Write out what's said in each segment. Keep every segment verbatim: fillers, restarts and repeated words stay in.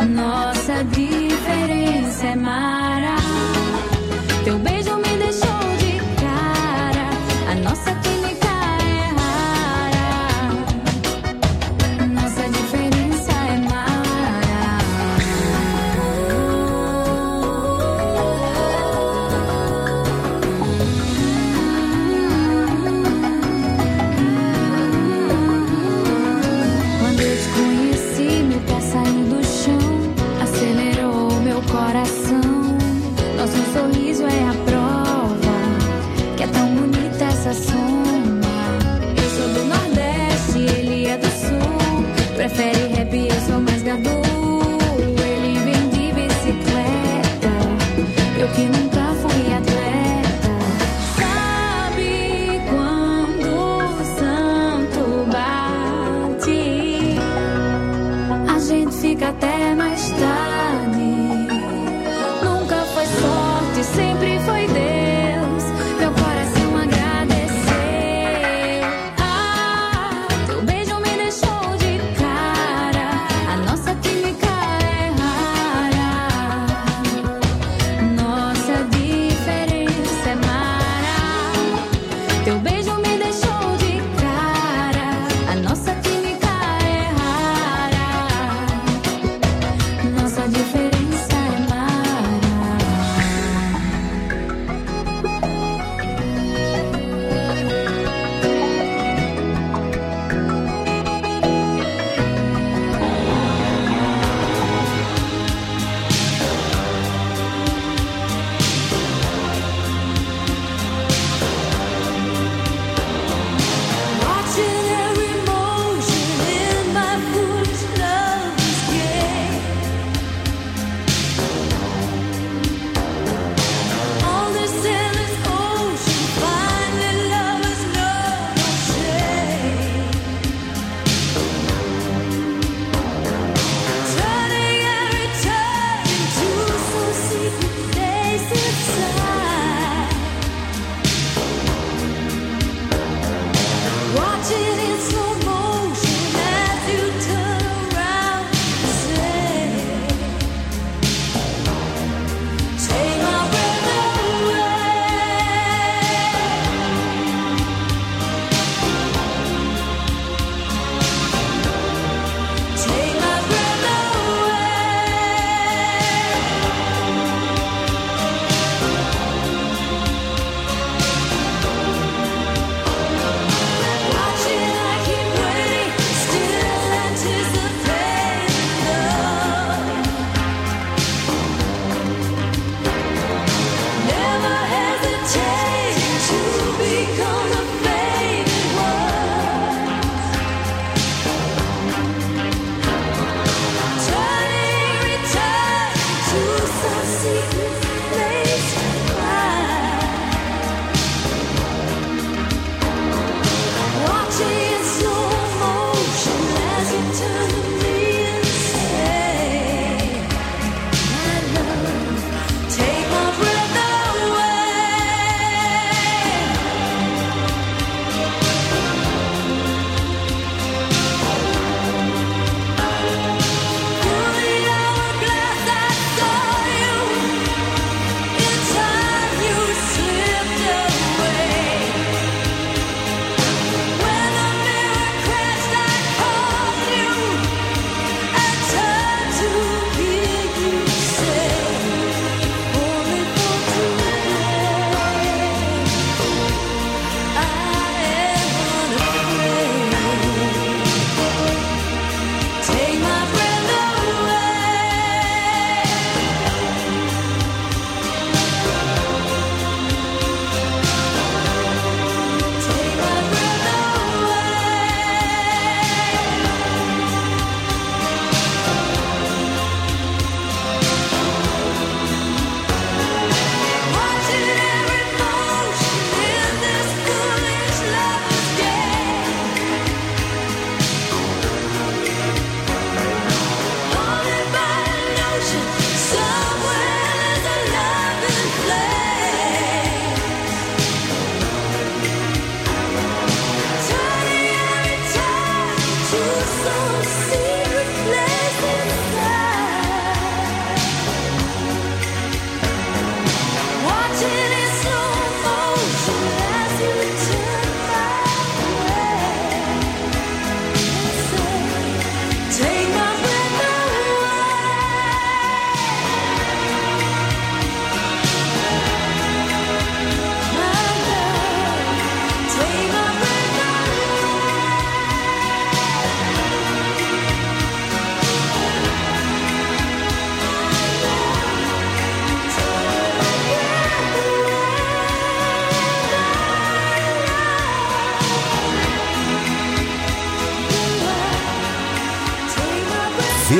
Nossa diferença é mara. Teu beijo me deixou de cara. A nossa química é rara. Nossa diferença é mara. Quando eu te conheci, meu pé saiu do chão, acelerou meu coração. Nosso sorriso é a prova que é tão bonita essa soma. Eu sou do Nordeste, ele é do Sul. Prefere rap, eu sou mais gadu. Ele vem de bicicleta, eu que nunca fui atleta. Sabe quando o santo bate, a gente fica até mais tarde. Nunca foi sorte, sempre foi Deus. Meu coração agradeceu. Ah, teu beijo me deixou de cara. A nossa química é rara. Nossa diferença é mara. Teu beijo me deixou de cara. A nossa química é rara.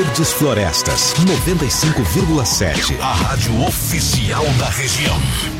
Verdes Florestas, noventa e cinco vírgula sete. A rádio oficial da região.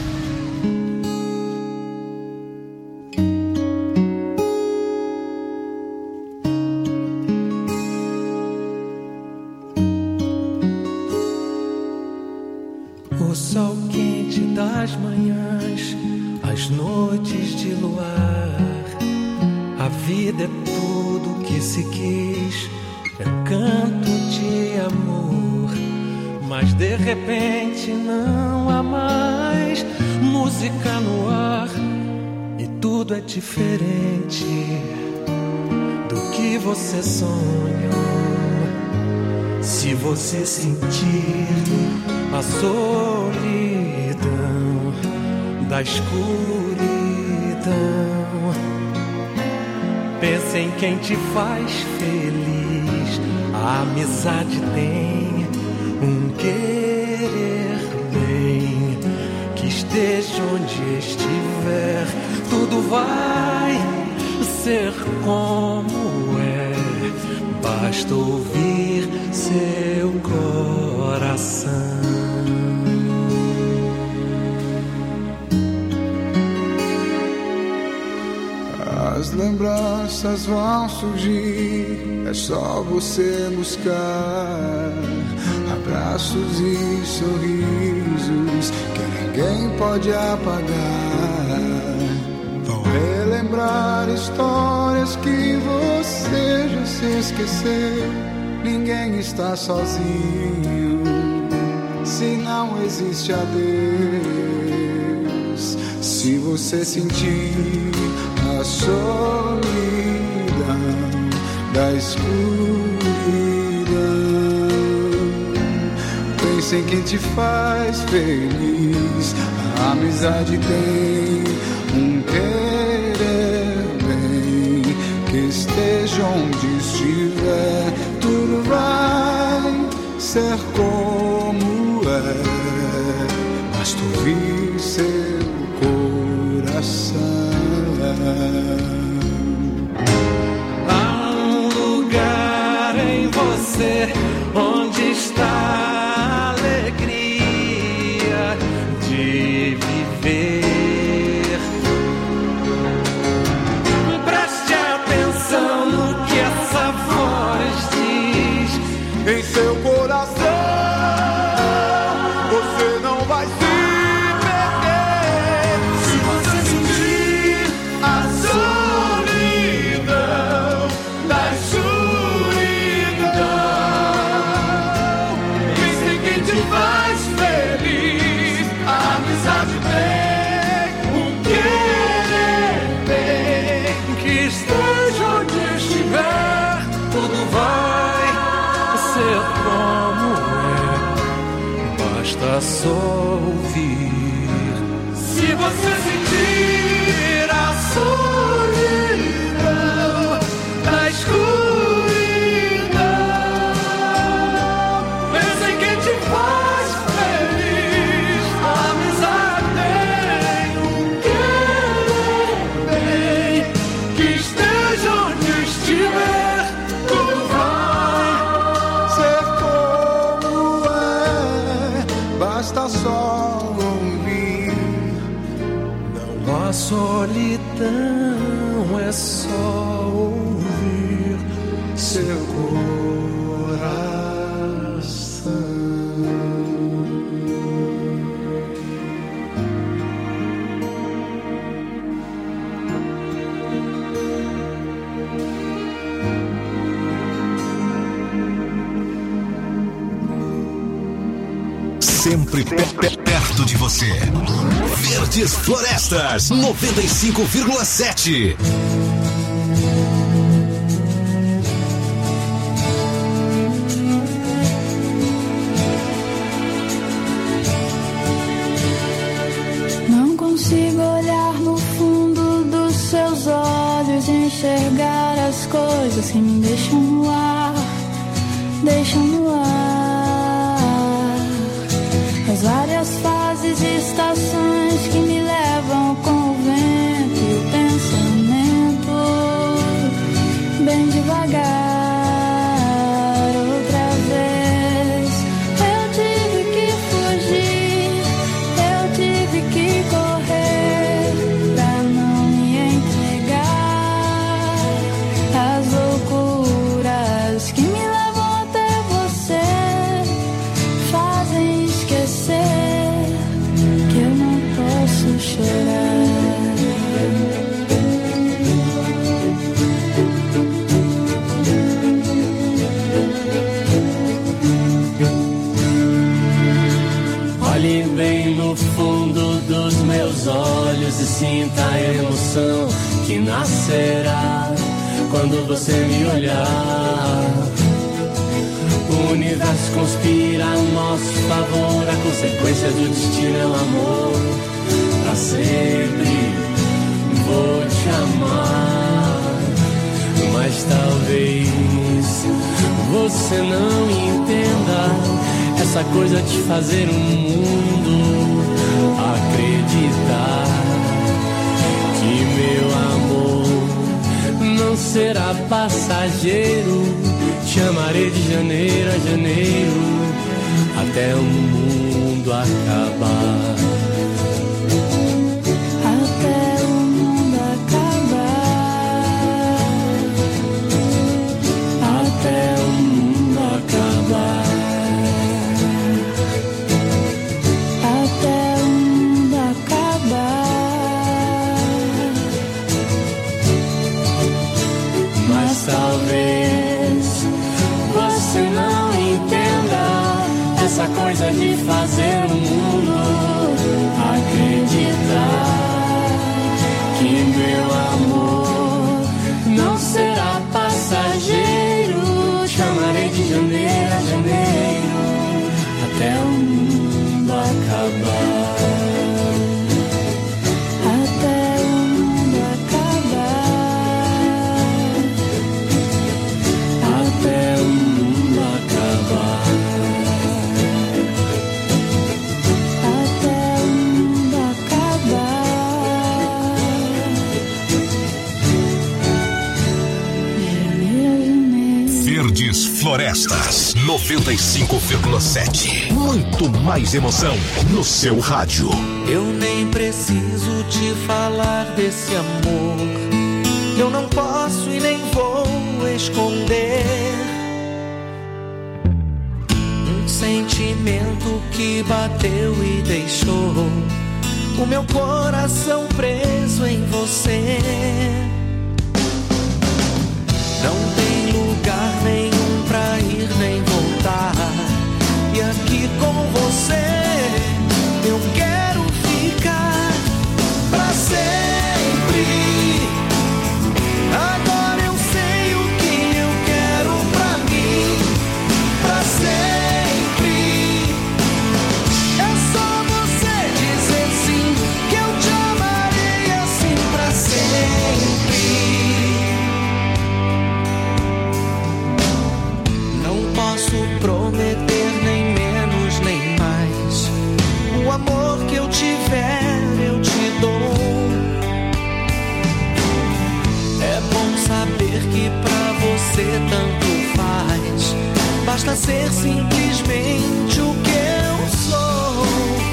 O sol quente das manhãs, as noites de luar. A vida é tudo que se quis, é canto de amor. Mas de repente não há mais música no ar, e tudo é diferente do que você sonhou. Se você sentir a solidão da escuridão, pensa em quem te faz feliz. A amizade tem um querer bem, que esteja onde estiver, tudo vai ser como é. Basta ouvir seu coração. As lembranças vão surgir, é só você buscar abraços e sorrisos que ninguém pode apagar. Vão relembrar histórias que você já se esqueceu. Ninguém está sozinho, se não existe adeus. Se você sentir a solidão da escuridão, pense em quem te faz feliz. A amizade tem um querer bem, que esteja onde estiver, tudo vai ser como é. Basta ouvir seu coração. Há um lugar em você onde está a alegria de viver. Preste atenção no que essa voz diz em seu coração. Você não vai se só ouvir. Se você sentir a solidão da escuridão, pensa em quem te faz feliz. A amizade tem um querer bem, que esteja onde estiver, tudo vai ser como é. Basta só ouvir. Não há solidão, é só ouvir seu coração. Sempre pe- pe- perto de você. Verdes Florestas, noventa e cinco vírgula sete. Não consigo olhar no fundo dos seus olhos e enxergar as coisas que me deixam no ar, deixam no ar. As várias fases e estações que me levam com o vento e o pensamento, bem devagar, outra vez. no fundo dos meus olhos e sinta a emoção que nascerá quando você me olhar. O universo conspira a nosso favor, a consequência do destino é o amor. Pra sempre vou te amar, mas talvez você não entenda essa coisa de fazer o mundo acreditar que meu amor não será passageiro. Te amarei de janeiro a janeiro até o mundo acabar. Até o mundo acabar. Até o mundo acabar. Até o mundo acabar. Mas talvez você não entenda essa coisa de fazer o mundo acreditar que meu amor não será passageiro. Te amarei de janeiro a janeiro até o mundo acabar. Até o mundo acabar. Até o mundo acabar. Até o mundo acabar. Janeiro, janeiro. Verdes Florestas noventa e cinco vírgula sete. Muito mais emoção no seu rádio. Eu nem preciso te falar desse amor. Eu não posso e nem vou esconder um sentimento que bateu e deixou o meu coração preso em você. Não tem lugar nenhum pra ir nem voltar, e aqui com você eu quero ficar pra sempre. Agora eu sei o que eu quero pra mim, pra sempre. É só você dizer sim, que eu te amarei assim pra sempre. Não posso prometer nem menos nem mais. O amor que eu tiver eu te dou. É bom saber que pra você tanto faz, basta ser simplesmente o que eu sou.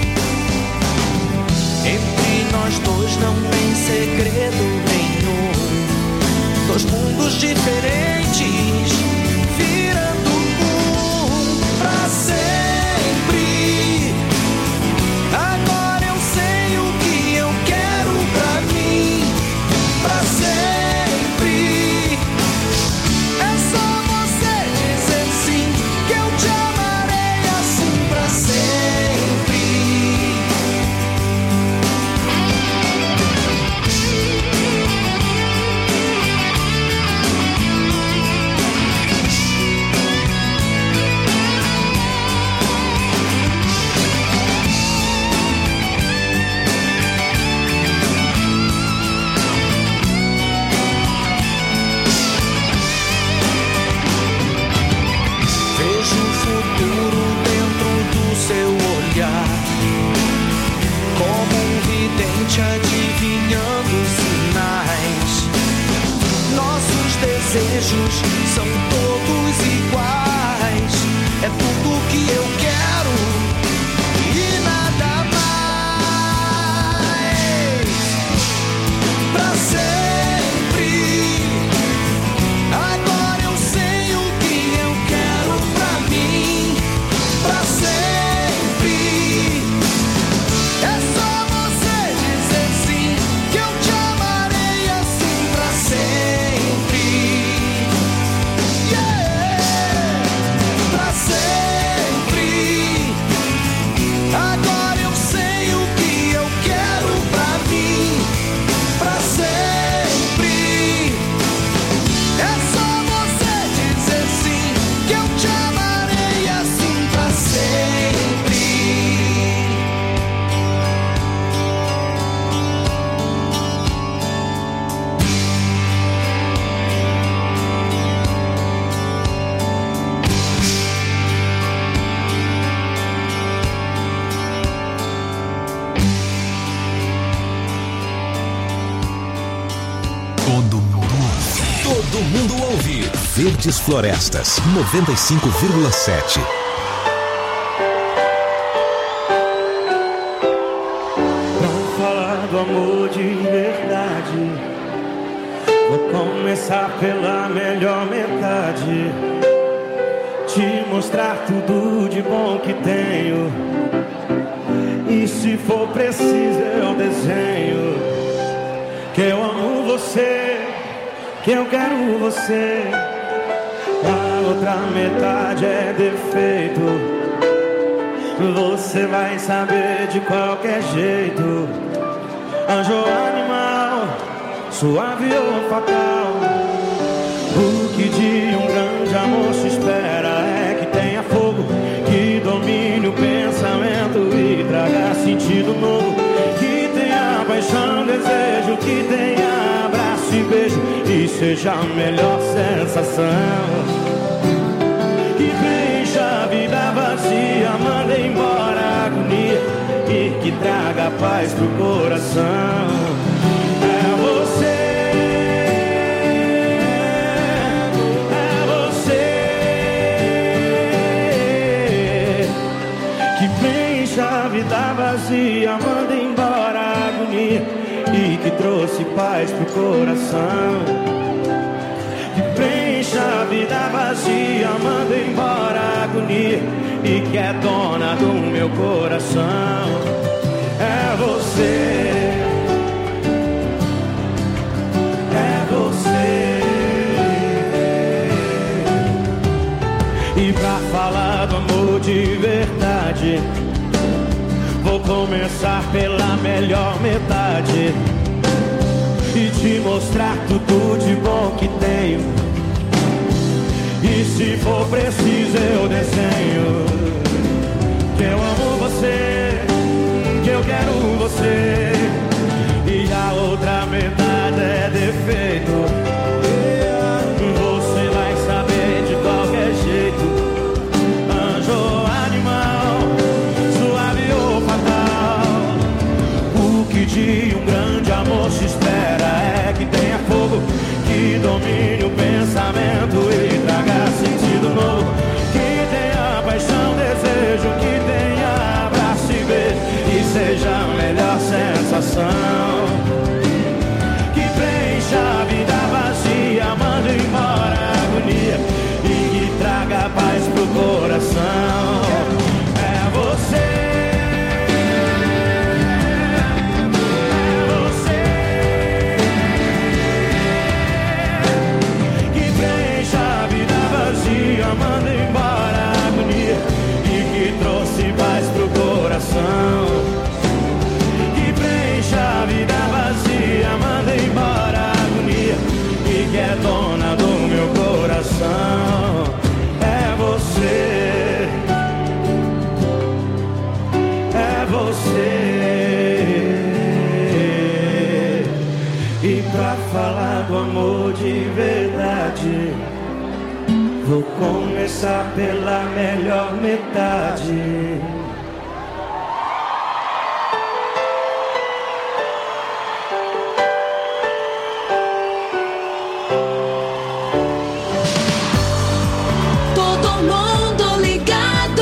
Entre nós dois não tem segredo nenhum, dois mundos diferentes virando um pra sempre. Agora eu sei o que eu quero pra mim, pra sempre. É só você dizer sim, que eu te amarei assim pra sempre. Vejo o futuro dentro do seu olhar, como um vidente adivinhando sinais. Nossos desejos são todos iguais. É tudo que eu quero e nada mais. Pra sempre. Agora eu sei o que eu quero pra mim, pra sempre. É só você dizer sim, que eu te amarei assim pra sempre. mundo ouve. Verdes Florestas, noventa e cinco vírgula sete. Pra falar do amor de verdade, vou começar pela melhor metade. Te mostrar tudo de bom que tenho, e se for preciso eu desenho que eu amo você, que eu quero você. A outra metade é defeito, você vai saber de qualquer jeito. Anjo ou animal, suave ou fatal, o que de um grande amor se espera é que tenha fogo, que domine o pensamento e traga sentido novo, que tenha paixão, desejo, que tenha abraço e beijo e seja a melhor sensação, que preencha a vida vazia, manda embora a agonia e que traga paz pro coração. É você, a vida vazia, manda embora a agonia e que trouxe paz pro coração. Que preencha a vida vazia, manda embora a agonia e que é dona do meu coração. É você, é você. E pra falar do amor de verdade, vou começar pela melhor metade e te mostrar tudo de bom que tenho, e se for preciso eu desenho que eu amo você, que eu quero você. E a outra metade é defeito, você vai saber de qualquer jeito. Anjo ou animal, suave ou fatal, o que de um grande amor se espera é que tenha fogo, que domine o pensamento e traga sentido novo, que tenha paixão, desejo, que tenha abraço e beijo e seja a melhor sensação, que preencha a vida vazia, manda embora a agonia e que traga paz pro coração. É você, manda embora a agonia e que trouxe paz pro coração, que preencha a vida vazia, manda embora a agonia e que é dona do meu coração. É você, é você. E pra falar do amor de verdade, vou começar pela melhor metade. Todo mundo ligado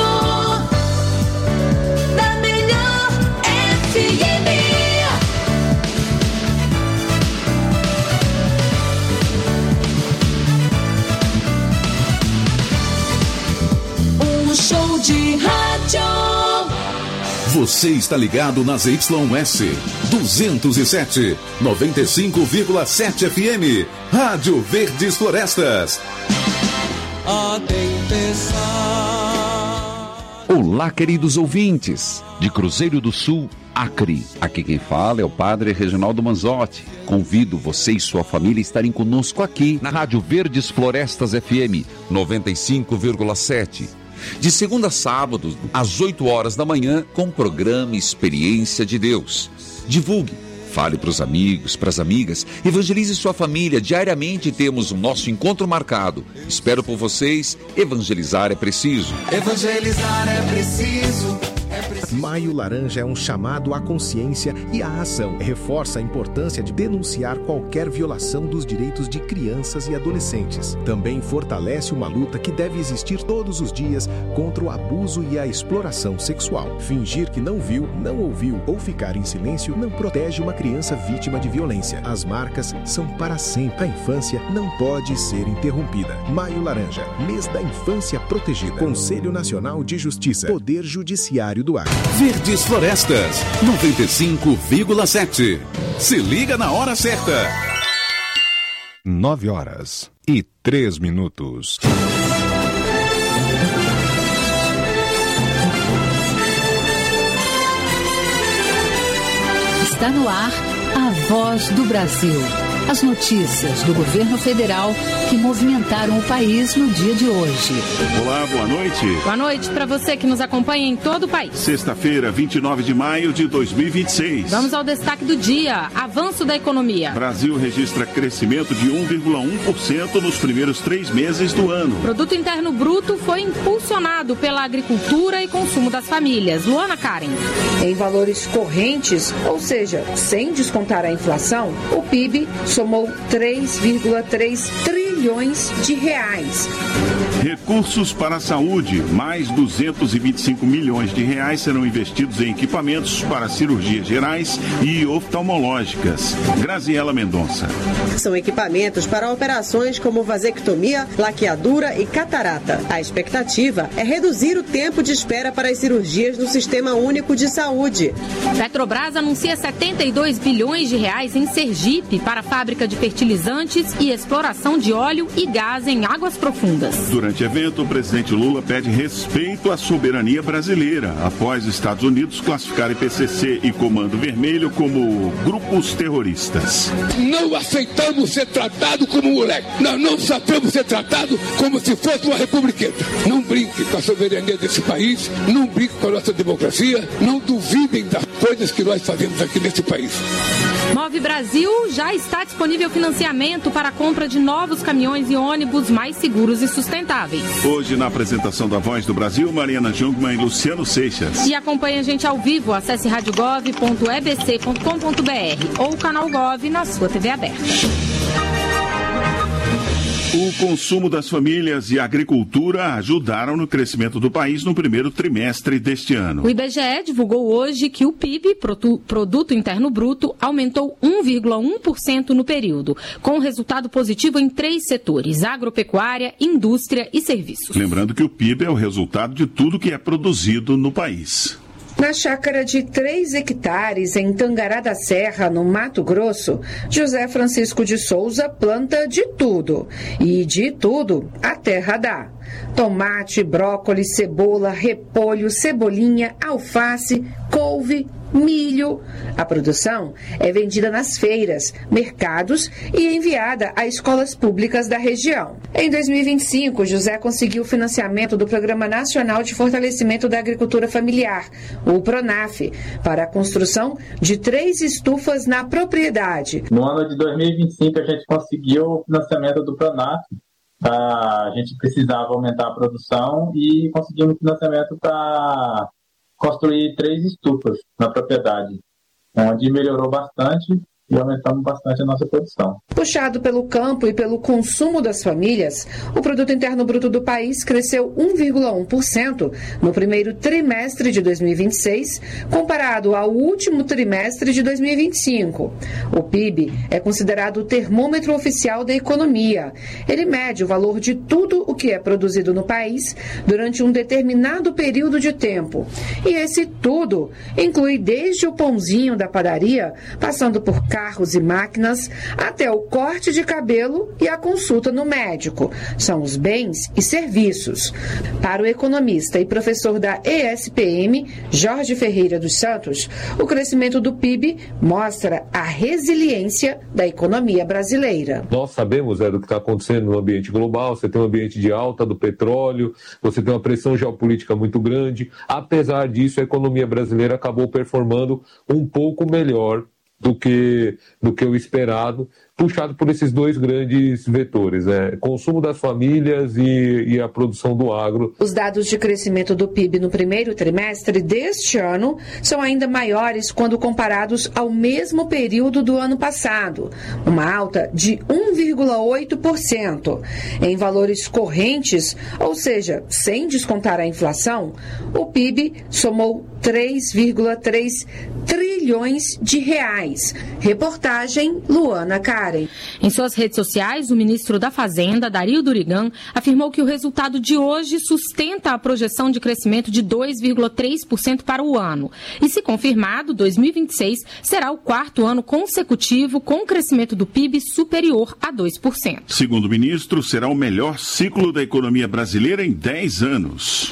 na melhor F M. Show de rádio. Você está ligado nas Y S duzentos e sete, noventa e cinco vírgula sete F M, Rádio Verdes Florestas. A tempestade. Olá, queridos ouvintes de Cruzeiro do Sul, Acre. Aqui quem fala é o Padre Reginaldo Manzotti. Convido você e sua família a estarem conosco aqui na Rádio Verdes Florestas F M noventa e cinco vírgula sete. De segunda a sábado, às oito horas da manhã, com o programa Experiência de Deus. Divulgue, fale para os amigos, para as amigas, evangelize sua família. Diariamente temos o nosso encontro marcado. Espero por vocês. Evangelizar é preciso. Evangelizar é preciso, é preciso. Maio Laranja é um chamado à consciência e à ação. Reforça a importância de denunciar qualquer violação dos direitos de crianças e adolescentes. Também fortalece uma luta que deve existir todos os dias contra o abuso e a exploração sexual. Fingir que não viu, não ouviu ou ficar em silêncio não protege uma criança vítima de violência. As marcas são para sempre. A infância não pode ser interrompida. Maio Laranja, mês da infância protegida. Conselho Nacional de Justiça. Poder Judiciário do Acre. Verdes Florestas, noventa e cinco vírgula sete. Se liga na hora certa. Nove horas e três minutos. Está no ar a Voz do Brasil. As notícias do governo federal que movimentaram o país no dia de hoje. Olá, boa noite. Boa noite para você que nos acompanha em todo o país. Sexta-feira, vinte e nove de maio de dois mil e vinte e seis. Vamos ao destaque do dia. Avanço da economia. Brasil registra crescimento de um vírgula um por cento nos primeiros três meses do ano. Produto Interno Bruto foi impulsionado pela agricultura e consumo das famílias. Luana Karen. Em valores correntes, ou seja, sem descontar a inflação, o P I B somou três vírgula três trilhões de reais. Recursos para a saúde. Mais duzentos e vinte e cinco milhões de reais serão investidos em equipamentos para cirurgias gerais e oftalmológicas. Graziela Mendonça. São equipamentos para operações como vasectomia, laqueadura e catarata. A expectativa é reduzir o tempo de espera para as cirurgias no Sistema Único de Saúde. Petrobras anuncia setenta e dois bilhões de reais em Sergipe para a fábrica de fertilizantes e exploração de óleo e gás em águas profundas. Durante o evento, o presidente Lula pede respeito à soberania brasileira, após os Estados Unidos classificarem P C C e Comando Vermelho como grupos terroristas. Não aceitamos ser tratado como moleque. Nós não aceitamos ser tratado como se fosse uma republiqueta. Não brinque com a soberania desse país, não brinque com a nossa democracia, não duvidem das coisas que nós fazemos aqui nesse país. Move Brasil já está disponível financiamento para a compra de novos caminhões e ônibus mais seguros e sustentáveis. Hoje, na apresentação da Voz do Brasil, Mariana Jungmann e Luciano Seixas. E acompanhe a gente ao vivo, acesse rádio gov ponto e b c ponto com ponto b r ou o canal Gov na sua T V aberta. O consumo das famílias e a agricultura ajudaram no crescimento do país no primeiro trimestre deste ano. O I B G E divulgou hoje que o P I B, Produto Interno Bruto, aumentou um vírgula um por cento no período, com resultado positivo em três setores: agropecuária, indústria e serviços. Lembrando que o P I B é o resultado de tudo que é produzido no país. Na chácara de três hectares em Tangará da Serra, no Mato Grosso, José Francisco de Souza planta de tudo. E de tudo a terra dá. Tomate, brócolis, cebola, repolho, cebolinha, alface, couve, milho. A produção é vendida nas feiras, mercados e enviada a escolas públicas da região. Em dois mil e vinte e cinco, José conseguiu o financiamento do Programa Nacional de Fortalecimento da Agricultura Familiar, o PRONAF, para a construção de três estufas na propriedade. No ano de dois mil e vinte e cinco, a gente conseguiu o financiamento do PRONAF. A gente precisava aumentar a produção e conseguimos financiamento para construir três estufas na propriedade, onde melhorou bastante e aumentamos bastante a nossa produção. Puxado pelo campo e pelo consumo das famílias, o Produto Interno Bruto do país cresceu um vírgula um por cento no primeiro trimestre de dois mil e vinte e seis, comparado ao último trimestre de dois mil e vinte e cinco. O P I B é considerado o termômetro oficial da economia. Ele mede o valor de tudo o que é produzido no país durante um determinado período de tempo. E esse tudo inclui desde o pãozinho da padaria, passando por carros e máquinas, até o corte de cabelo e a consulta no médico. São os bens e serviços. Para o economista e professor da E S P M, Jorge Ferreira dos Santos, o crescimento do P I B mostra a resiliência da economia brasileira. Nós sabemos é, do que está acontecendo no ambiente global. Você tem um ambiente de alta do petróleo, você tem uma pressão geopolítica muito grande. Apesar disso, a economia brasileira acabou performando um pouco melhor do que, do que o esperado, puxado por esses dois grandes vetores, né? Consumo das famílias e, e a produção do agro. Os dados de crescimento do P I B no primeiro trimestre deste ano são ainda maiores quando comparados ao mesmo período do ano passado, uma alta de um vírgula oito por cento. Em valores correntes, ou seja, sem descontar a inflação, o P I B somou três vírgula três trilhões de reais. Reportagem Luana Karen. Em suas redes sociais, o ministro da Fazenda, Dario Durigan, afirmou que o resultado de hoje sustenta a projeção de crescimento de dois vírgula três por cento para o ano. E, se confirmado, dois mil e vinte e seis será o quarto ano consecutivo com crescimento do P I B superior a dois por cento. Segundo o ministro, será o melhor ciclo da economia brasileira em dez anos.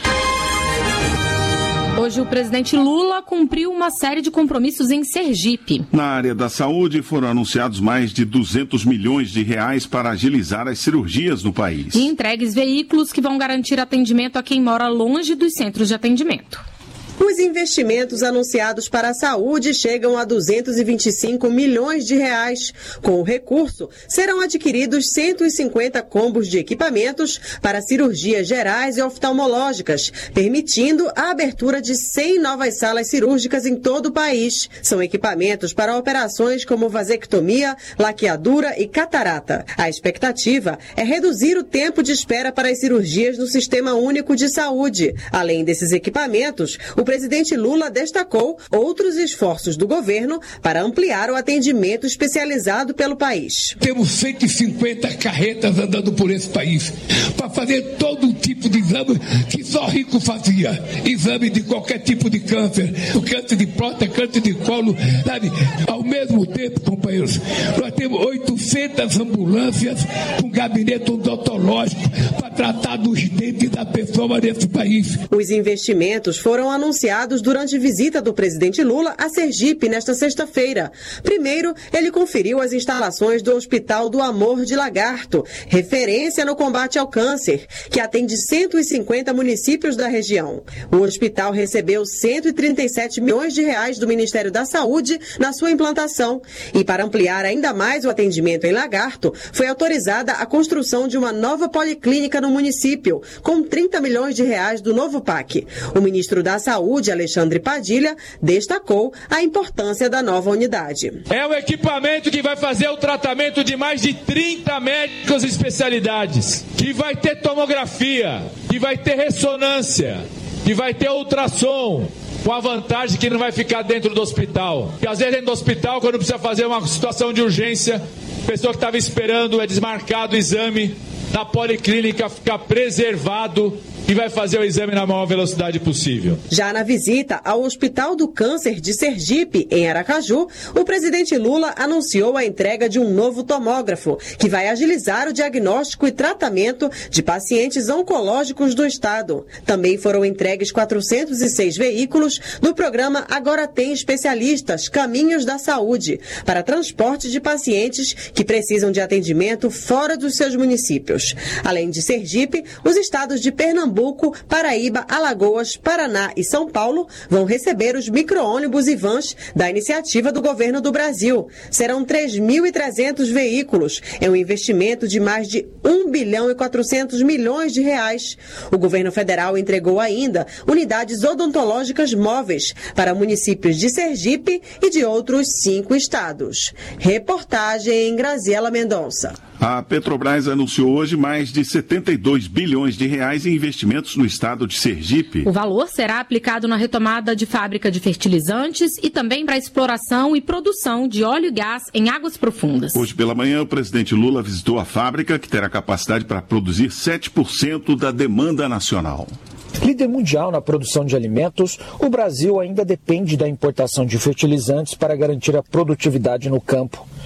Hoje o presidente Lula cumpriu uma série de compromissos em Sergipe. Na área da saúde foram anunciados mais de duzentos milhões de reais para agilizar as cirurgias no país. E entregues veículos que vão garantir atendimento a quem mora longe dos centros de atendimento. Os investimentos anunciados para a saúde chegam a duzentos e vinte e cinco milhões de reais. Com o recurso, serão adquiridos cento e cinquenta combos de equipamentos para cirurgias gerais e oftalmológicas, permitindo a abertura de cem novas salas cirúrgicas em todo o país. São equipamentos para operações como vasectomia, laqueadura e catarata. A expectativa é reduzir o tempo de espera para as cirurgias no Sistema Único de Saúde. Além desses equipamentos, o presidente Lula destacou outros esforços do governo para ampliar o atendimento especializado pelo país. Temos cento e cinquenta carretas andando por esse país para fazer todo tipo de exame que só rico fazia. Exame de qualquer tipo de câncer, o câncer de próstata, câncer de colo, sabe? Ao mesmo tempo, companheiros, nós temos oitocentas ambulâncias com gabinete odontológico para tratar dos dentes da pessoa nesse país. Os investimentos foram anunciados anunciados durante visita do presidente Lula a Sergipe nesta sexta-feira. Primeiro, ele conferiu as instalações do Hospital do Amor de Lagarto, referência no combate ao câncer, que atende cento e cinquenta municípios da região. O hospital recebeu cento e trinta e sete milhões de reais do Ministério da Saúde na sua implantação. E para ampliar ainda mais o atendimento em Lagarto, foi autorizada a construção de uma nova policlínica no município, com trinta milhões de reais do novo P A C. O ministro da Saúde, Alexandre Padilha, destacou a importância da nova unidade. É um equipamento que vai fazer o tratamento de mais de trinta médicos e especialidades, que vai ter tomografia, que vai ter ressonância, que vai ter ultrassom, com a vantagem que não vai ficar dentro do hospital. Porque às vezes dentro do hospital, quando precisa fazer uma situação de urgência, a pessoa que estava esperando é desmarcado o exame, na policlínica fica preservado e vai fazer o exame na maior velocidade possível. Já na visita ao Hospital do Câncer de Sergipe, em Aracaju, o presidente Lula anunciou a entrega de um novo tomógrafo, que vai agilizar o diagnóstico e tratamento de pacientes oncológicos do estado. Também foram entregues quatrocentos e seis veículos do programa Agora Tem Especialistas, Caminhos da Saúde, para transporte de pacientes que precisam de atendimento fora dos seus municípios. Além de Sergipe, os estados de Pernambuco, Pernambuco, Paraíba, Alagoas, Paraná e São Paulo vão receber os micro-ônibus e vans da iniciativa do governo do Brasil. Serão três mil e trezentos veículos. É um investimento de mais de um bilhão e quatrocentos milhões de reais. O governo federal entregou ainda unidades odontológicas móveis para municípios de Sergipe e de outros cinco estados. Reportagem Graziela Mendonça. A Petrobras anunciou hoje mais de setenta e dois bilhões de reais em investimentos no estado de Sergipe. O valor será aplicado na retomada de fábrica de fertilizantes e também para a exploração e produção de óleo e gás em águas profundas. Hoje pela manhã, o presidente Lula visitou a fábrica, que terá capacidade para produzir sete por cento da demanda nacional. Líder mundial na produção de alimentos, o Brasil ainda depende da importação de fertilizantes para garantir a produtividade no campo.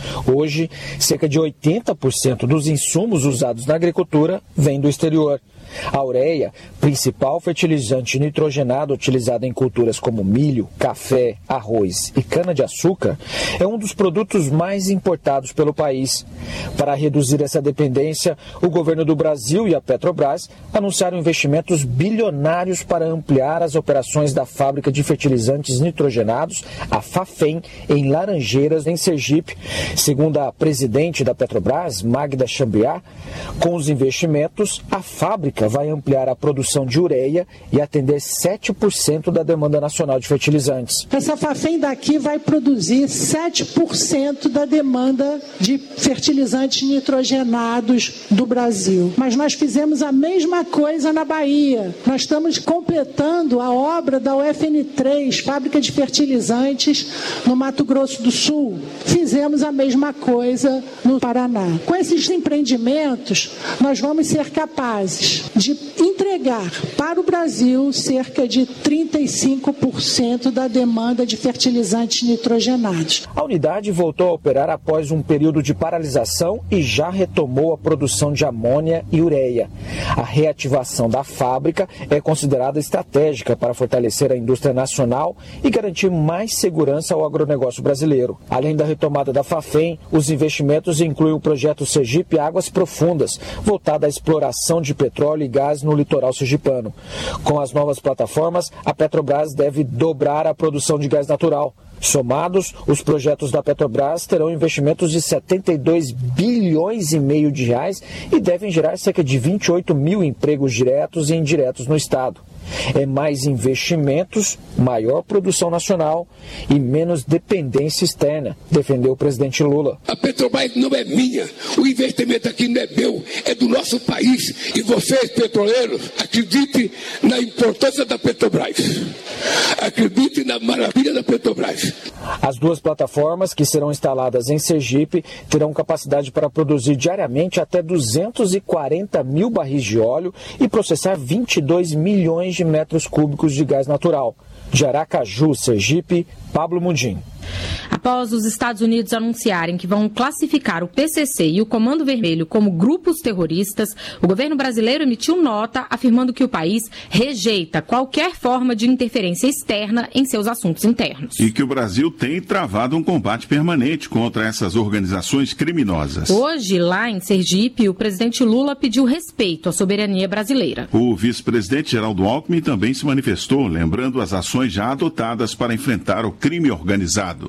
Hoje, cerca de oitenta por cento dos insumos usados na agricultura vêm do exterior. A ureia, principal fertilizante nitrogenado utilizado em culturas como milho, café, arroz e cana-de-açúcar, é um dos produtos mais importados pelo país. Para reduzir essa dependência, o governo do Brasil e a Petrobras anunciaram investimentos bilionários para ampliar as operações da fábrica de fertilizantes nitrogenados, a Fafem, em Laranjeiras, em Sergipe. Segundo a presidente da Petrobras, Magda Chambriard, com os investimentos, a fábrica vai ampliar a produção de ureia e atender sete por cento da demanda nacional de fertilizantes. Essa Fafem daqui vai produzir sete por cento da demanda de fertilizantes nitrogenados do Brasil. Mas nós fizemos a mesma coisa na Bahia. Nós estamos completando a obra da U F N três, fábrica de fertilizantes, no Mato Grosso do Sul. Fizemos a mesma coisa no Paraná. Com esses empreendimentos, nós vamos ser capazes de entregar para o Brasil cerca de trinta e cinco por cento da demanda de fertilizantes nitrogenados. A unidade voltou a operar após um período de paralisação e já retomou a produção de amônia e ureia. A reativação da fábrica é considerada estratégica para fortalecer a indústria nacional e garantir mais segurança ao agronegócio brasileiro. Além da retomada da Fafem, os investimentos incluem o projeto Sergipe Águas Profundas, voltado à exploração de petróleo e gás no litoral sergipano. Com as novas plataformas, a Petrobras deve dobrar a produção de gás natural. Somados, os projetos da Petrobras terão investimentos de setenta e dois bilhões e meio de reais e devem gerar cerca de vinte e oito mil empregos diretos e indiretos no estado. É mais investimentos, maior produção nacional e menos dependência externa, defendeu o presidente Lula. A Petrobras não é minha, o investimento aqui não é meu, é do nosso país. E vocês, petroleiros, acreditem na importância da Petrobras. Acreditem na maravilha da Petrobras. As duas plataformas, que serão instaladas em Sergipe, terão capacidade para produzir diariamente até duzentos e quarenta mil barris de óleo e processar vinte e dois milhões de metros cúbicos de gás natural. De Aracaju, Sergipe, Pablo Mundim. Após os Estados Unidos anunciarem que vão classificar o P C C e o Comando Vermelho como grupos terroristas, o governo brasileiro emitiu nota afirmando que o país rejeita qualquer forma de interferência externa em seus assuntos internos. E que o Brasil tem travado um combate permanente contra essas organizações criminosas. Hoje, lá em Sergipe, o presidente Lula pediu respeito à soberania brasileira. O vice-presidente Geraldo Alckmin também se manifestou, lembrando as ações já adotadas para enfrentar o crime organizado.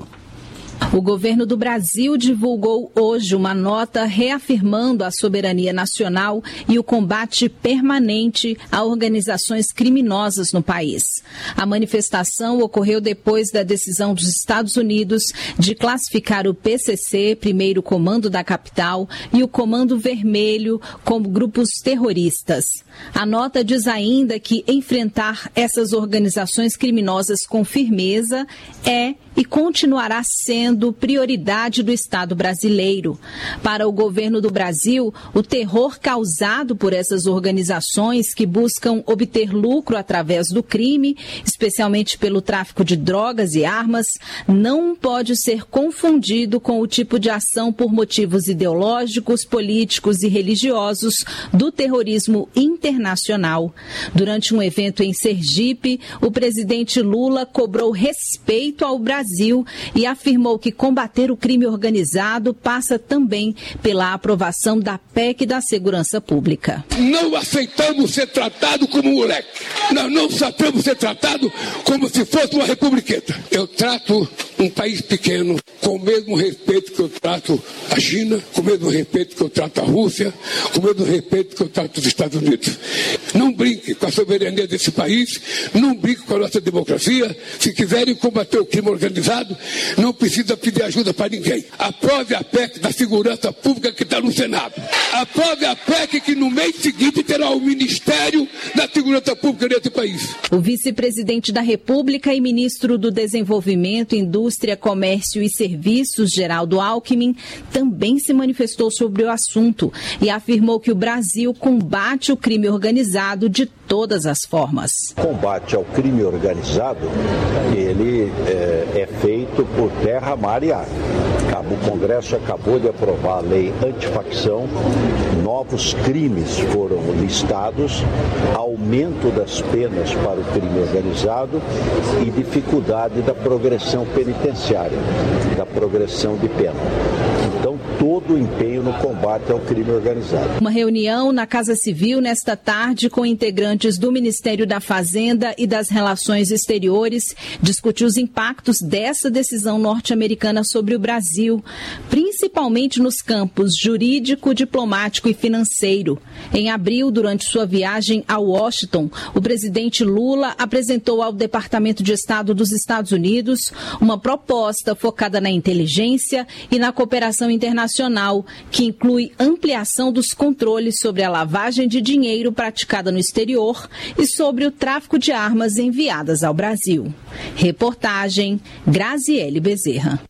O governo do Brasil divulgou hoje uma nota reafirmando a soberania nacional e o combate permanente a organizações criminosas no país. A manifestação ocorreu depois da decisão dos Estados Unidos de classificar o P C C, primeiro comando da capital, e o Comando Vermelho como grupos terroristas. A nota diz ainda que enfrentar essas organizações criminosas com firmeza é e continuará sendo prioridade do Estado brasileiro. Para o governo do Brasil, o terror causado por essas organizações que buscam obter lucro através do crime, especialmente pelo tráfico de drogas e armas, não pode ser confundido com o tipo de ação por motivos ideológicos, políticos e religiosos do terrorismo internacional. Durante um evento em Sergipe, o presidente Lula cobrou respeito ao Brasil e afirmou que combater o crime organizado passa também pela aprovação da P E C da Segurança Pública. Não aceitamos ser tratado como moleque. Nós não aceitamos ser tratado como se fosse uma republiqueta. Eu trato um país pequeno com o mesmo respeito que eu trato a China, com o mesmo respeito que eu trato a Rússia, com o mesmo respeito que eu trato os Estados Unidos. Não brinque com a soberania desse país, não brinque com a nossa democracia. Se quiserem combater o crime organizado, não precisa pedir ajuda para ninguém. Aprove a P E C da Segurança Pública que está no Senado. Aprove a P E C que no mês seguinte terá o Ministério da Segurança Pública desse país. O vice-presidente da República e ministro do Desenvolvimento, Indústria, Comércio e Serviços, Geraldo Alckmin, também se manifestou sobre o assunto e afirmou que o Brasil combate o crime organizado de todas as formas. O combate ao crime organizado, ele é, é feito por terra, mar e ar. acabou, o Congresso acabou de aprovar a lei antifacção, novos crimes foram listados, aumento das penas para o crime organizado e dificuldade da progressão penitenciária, da progressão de pena. Então, todo o empenho no combate ao crime organizado. Uma reunião na Casa Civil nesta tarde com integrantes do Ministério da Fazenda e das Relações Exteriores discutiu os impactos dessa decisão norte-americana sobre o Brasil, principalmente nos campos jurídico, diplomático e financeiro. Em abril, durante sua viagem a Washington, o presidente Lula apresentou ao Departamento de Estado dos Estados Unidos uma proposta focada na inteligência e na cooperação internacional, que inclui ampliação dos controles sobre a lavagem de dinheiro praticada no exterior e sobre o tráfico de armas enviadas ao Brasil. Reportagem Graziele Bezerra.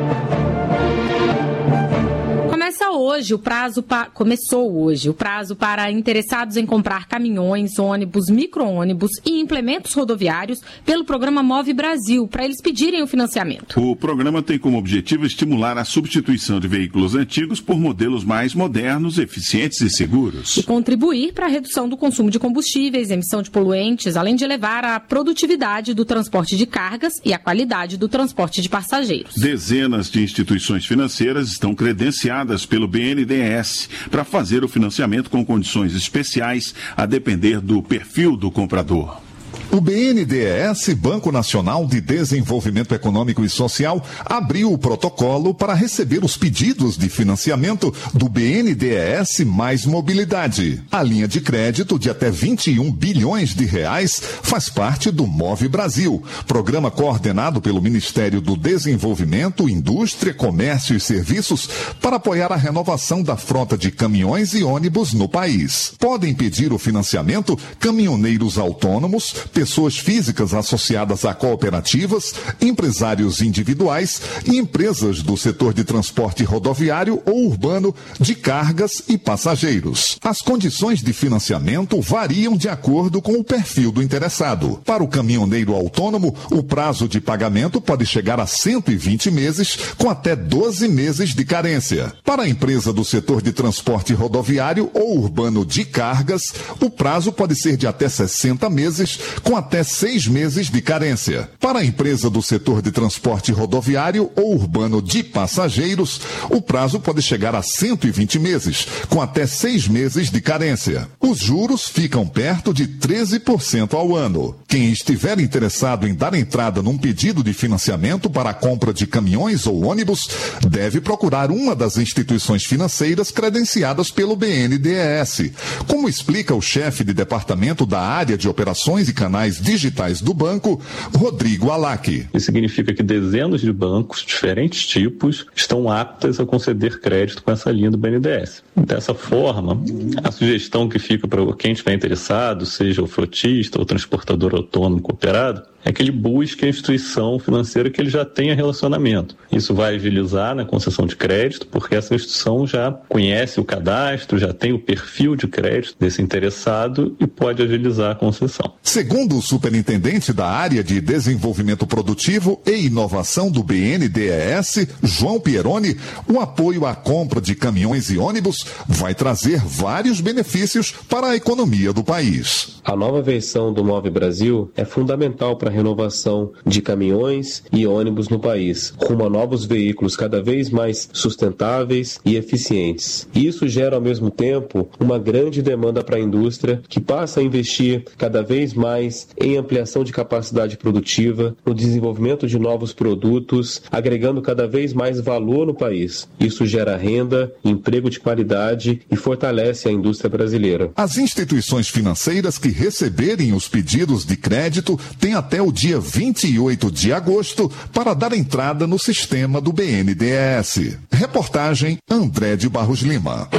Começa hoje o prazo pa... Começou hoje o prazo para interessados em comprar caminhões, ônibus, micro-ônibus e implementos rodoviários pelo programa Move Brasil, para eles pedirem o financiamento. O programa tem como objetivo estimular a substituição de veículos antigos por modelos mais modernos, eficientes e seguros. E contribuir para a redução do consumo de combustíveis, emissão de poluentes, além de elevar a produtividade do transporte de cargas e a qualidade do transporte de passageiros. Dezenas de instituições financeiras estão credenciadas pelo B N D E S para fazer o financiamento com condições especiais a depender do perfil do comprador. O B N D E S, Banco Nacional de Desenvolvimento Econômico e Social, abriu o protocolo para receber os pedidos de financiamento do B N D E S Mais Mobilidade. A linha de crédito de até vinte e um bilhões de reais faz parte do Move Brasil, programa coordenado pelo Ministério do Desenvolvimento, Indústria, Comércio e Serviços para apoiar a renovação da frota de caminhões e ônibus no país. Podem pedir o financiamento caminhoneiros autônomos, pessoas físicas associadas a cooperativas, empresários individuais e empresas do setor de transporte rodoviário ou urbano de cargas e passageiros. As condições de financiamento variam de acordo com o perfil do interessado. Para o caminhoneiro autônomo, o prazo de pagamento pode chegar a cento e vinte meses, com até doze meses de carência. Para a empresa do setor de transporte rodoviário ou urbano de cargas, o prazo pode ser de até sessenta meses, com até seis meses de carência. Para a empresa do setor de transporte rodoviário ou urbano de passageiros, o prazo pode chegar a cento e vinte meses, com até seis meses de carência. Os juros ficam perto de treze por cento ao ano. Quem estiver interessado em dar entrada num pedido de financiamento para a compra de caminhões ou ônibus, deve procurar uma das instituições financeiras credenciadas pelo B N D E S, como explica o chefe de departamento da área de operações e canais digitais do banco, Rodrigo Alac. Isso significa que dezenas de bancos, diferentes tipos, estão aptas a conceder crédito com essa linha do B N D E S. Dessa forma, a sugestão que fica para quem estiver interessado, seja o frotista ou o transportador autônomo cooperado, é que ele busque a instituição financeira que ele já tenha relacionamento. Isso vai agilizar na concessão de crédito, porque essa instituição já conhece o cadastro, já tem o perfil de crédito desse interessado e pode agilizar a concessão. Segundo o superintendente da área de desenvolvimento produtivo e inovação do B N D E S, João Pieroni, o apoio à compra de caminhões e ônibus vai trazer vários benefícios para a economia do país. A nova versão do Move Brasil é fundamental para a renovação de caminhões e ônibus no país, rumo a novos veículos cada vez mais sustentáveis e eficientes. Isso gera, ao mesmo tempo, uma grande demanda para a indústria, que passa a investir cada vez mais em ampliação de capacidade produtiva, no desenvolvimento de novos produtos, agregando cada vez mais valor no país. Isso gera renda, emprego de qualidade e fortalece a indústria brasileira. As instituições financeiras que receberem os pedidos de crédito têm até o dia vinte e oito de agosto para dar entrada no sistema do B N D E S. Reportagem André de Barros Lima.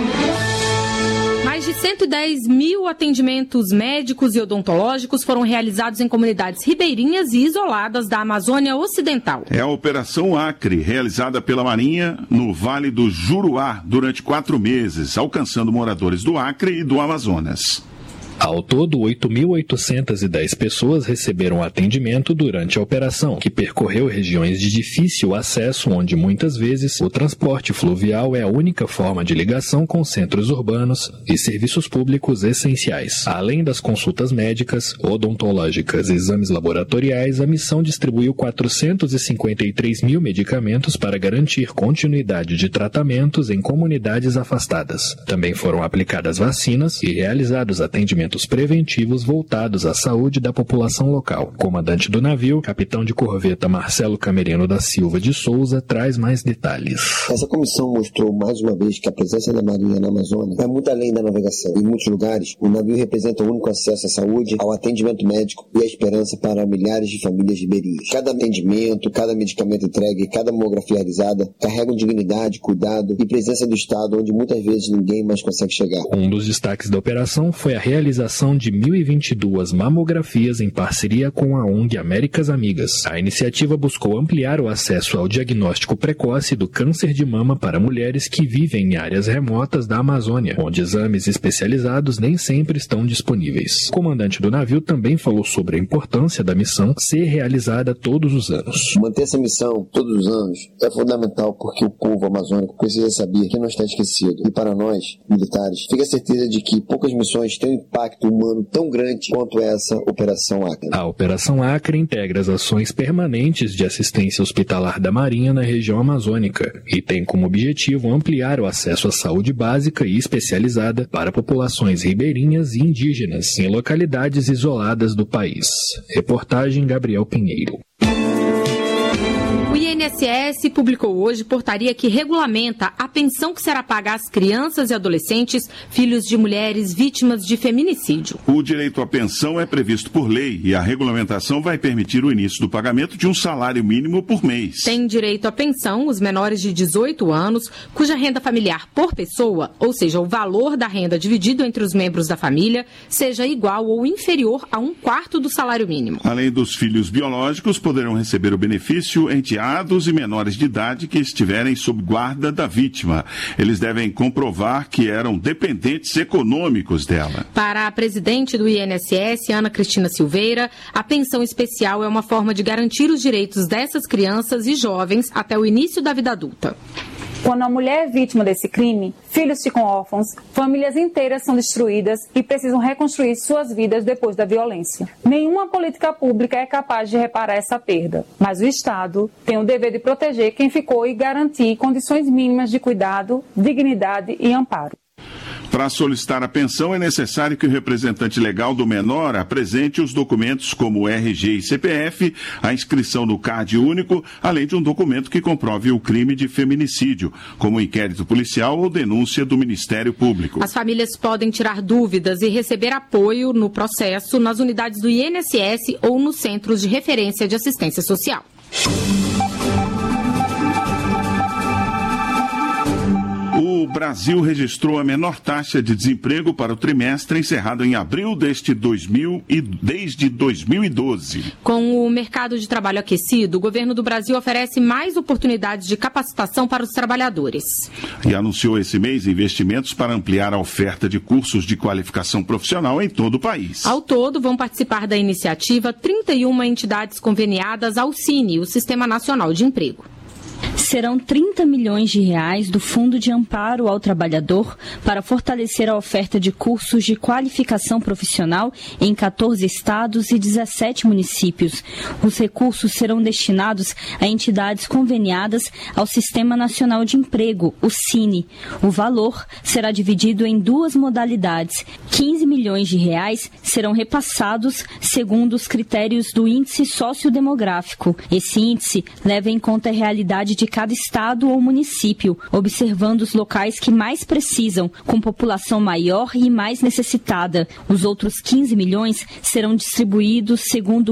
Mais de cento e dez mil atendimentos médicos e odontológicos foram realizados em comunidades ribeirinhas e isoladas da Amazônia Ocidental. É a Operação Acre, realizada pela Marinha no Vale do Juruá durante quatro meses, alcançando moradores do Acre e do Amazonas. Ao todo, oito mil oitocentas e dez pessoas receberam atendimento durante a operação, que percorreu regiões de difícil acesso, onde muitas vezes o transporte fluvial é a única forma de ligação com centros urbanos e serviços públicos essenciais. Além das consultas médicas, odontológicas e exames laboratoriais, a missão distribuiu quatrocentos e cinquenta e três mil medicamentos para garantir continuidade de tratamentos em comunidades afastadas. Também foram aplicadas vacinas e realizados atendimentos preventivos voltados à saúde da população local. O comandante do navio, capitão de corveta Marcelo Camerino da Silva de Souza, traz mais detalhes. Essa comissão mostrou mais uma vez que a presença da Marinha na Amazônia vai muito além da navegação. Em muitos lugares, o navio representa o único acesso à saúde, ao atendimento médico e à esperança para milhares de famílias ribeirinhas. Cada atendimento, cada medicamento entregue, cada mamografia realizada carregam dignidade, cuidado e presença do Estado onde muitas vezes ninguém mais consegue chegar. Um dos destaques da operação foi a realização de mil e vinte e duas mamografias em parceria com a O N G Américas Amigas. A iniciativa buscou ampliar o acesso ao diagnóstico precoce do câncer de mama para mulheres que vivem em áreas remotas da Amazônia, onde exames especializados nem sempre estão disponíveis. O comandante do navio também falou sobre a importância da missão ser realizada todos os anos. Manter essa missão todos os anos é fundamental porque o povo amazônico precisa saber que não está esquecido. E para nós, militares, fica a certeza de que poucas missões têm um impacto humano tão grande quanto essa Operação Acre. A Operação Acre integra as ações permanentes de assistência hospitalar da Marinha na região amazônica e tem como objetivo ampliar o acesso à saúde básica e especializada para populações ribeirinhas e indígenas em localidades isoladas do país. Reportagem Gabriel Pinheiro. O I N S S publicou hoje portaria que regulamenta a pensão que será paga às crianças e adolescentes, filhos de mulheres vítimas de feminicídio. O direito à pensão é previsto por lei e a regulamentação vai permitir o início do pagamento de um salário mínimo por mês. Tem direito à pensão os menores de dezoito anos, cuja renda familiar por pessoa, ou seja, o valor da renda dividido entre os membros da família, seja igual ou inferior a um quarto do salário mínimo. Além dos filhos biológicos, poderão receber o benefício enteados e menores de idade que estiverem sob guarda da vítima. Eles devem comprovar que eram dependentes econômicos dela. Para a presidente do I N S S, Ana Cristina Silveira, a pensão especial é uma forma de garantir os direitos dessas crianças e jovens até o início da vida adulta. Quando a mulher é vítima desse crime, filhos ficam órfãos, famílias inteiras são destruídas e precisam reconstruir suas vidas depois da violência. Nenhuma política pública é capaz de reparar essa perda, mas o Estado tem o dever de proteger quem ficou e garantir condições mínimas de cuidado, dignidade e amparo. Para solicitar a pensão, é necessário que o representante legal do menor apresente os documentos como R G e C P F, a inscrição no C A D único, além de um documento que comprove o crime de feminicídio, como inquérito policial ou denúncia do Ministério Público. As famílias podem tirar dúvidas e receber apoio no processo nas unidades do I N S S ou nos centros de referência de assistência social. O Brasil registrou a menor taxa de desemprego para o trimestre encerrado em abril deste dois mil e desde dois mil e doze. Com o mercado de trabalho aquecido, o governo do Brasil oferece mais oportunidades de capacitação para os trabalhadores. E anunciou esse mês investimentos para ampliar a oferta de cursos de qualificação profissional em todo o país. Ao todo, vão participar da iniciativa trinta e uma entidades conveniadas ao Cine, o Sistema Nacional de Emprego. Serão trinta milhões de reais do Fundo de Amparo ao Trabalhador para fortalecer a oferta de cursos de qualificação profissional em quatorze estados e dezessete municípios. Os recursos serão destinados a entidades conveniadas ao Sistema Nacional de Emprego, o Cine. O valor será dividido em duas modalidades. quinze milhões de reais serão repassados segundo os critérios do Índice Sociodemográfico. Esse índice leva em conta a realidade de cada estado ou município, observando os locais que mais precisam, com população maior e mais necessitada. Os outros quinze milhões serão distribuídos segundo